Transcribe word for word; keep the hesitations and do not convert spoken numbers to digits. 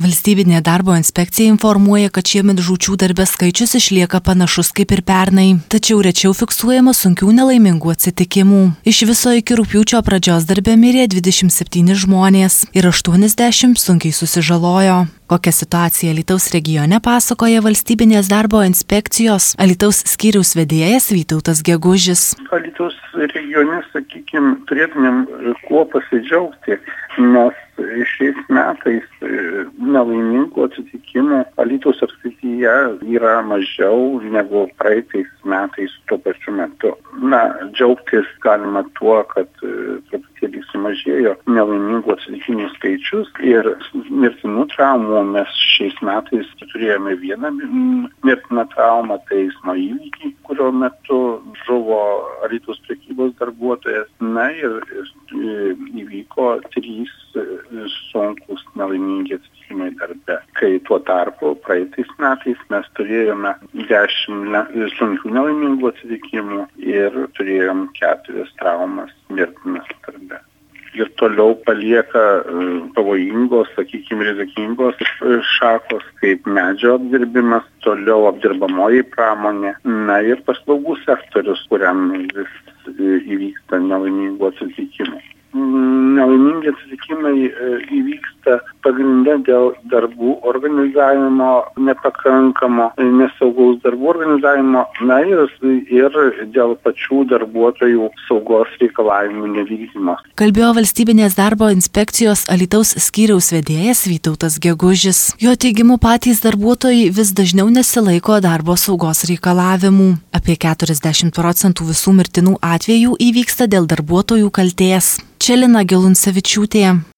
Valstybinė darbo inspekcija informuoja, kad šiemet žūčių darbe skaičius išlieka panašus kaip ir pernai, tačiau rečiau fiksuojama sunkių nelaimingų atsitikimų. Iš viso iki rugpjūčio pradžios darbe mirė dvidešimt septyni žmonės ir aštuoniasdešimt sunkiai susižalojo. Kokia situacija Alytaus regione pasakoja Valstybinės darbo inspekcijos Alytaus skyriaus vedėjas Vytautas Gegužis. Alytaus regione, sakykime, turėtumėm kuo pasidžiaugti, nes šiais metais nelaimingų atsitikimų Alytaus apskrityje yra mažiau negu praeitais metais tuo pačiu metu. Na, džiaugtis galima tuo, kad truputėlį sumažėjo nelaimingų atsitikimų skaičius ir mirtinų traumų. Mes šiais metais turėjome vieną mirtiną traumą, tai eismo įvykį, kurio metu žuvo Alytaus prekybos darbuotojas. Na ir įvyko trys sunkus nelaimingi atsitikimai darbe. Kai tuo tarpu praeitais metais mes turėjome dešimt sunkių nelaimingų atsitikimų ir turėjom keturias traumas mirtinas darbe. Ir toliau palieka pavojingos, sakykime, rizikingos šakos, kaip medžio apdirbimas, toliau apdirbamoji pramonė, na ir paslaugų sektorius, kuriam vis įvyksta nelaimingų atsitikimų. Nelaimingi atsitikimai įvyksta pagrinde dėl darbų organizavimo nepakankamo, nesaugaus darbų organizavimo, na ir, ir dėl pačių darbuotojų saugos reikalavimų nevykdymo. Kalbėjo Valstybinės darbo inspekcijos Alytaus skyriaus vedėjas Vytautas Gegužis. Jo teigimu, patys darbuotojai vis dažniau nesilaiko darbo saugos reikalavimų. Apie keturiasdešimt procentų visų mirtinų atvejų įvyksta dėl darbuotojų kaltės. Čia Lina Geluncevičiūtė.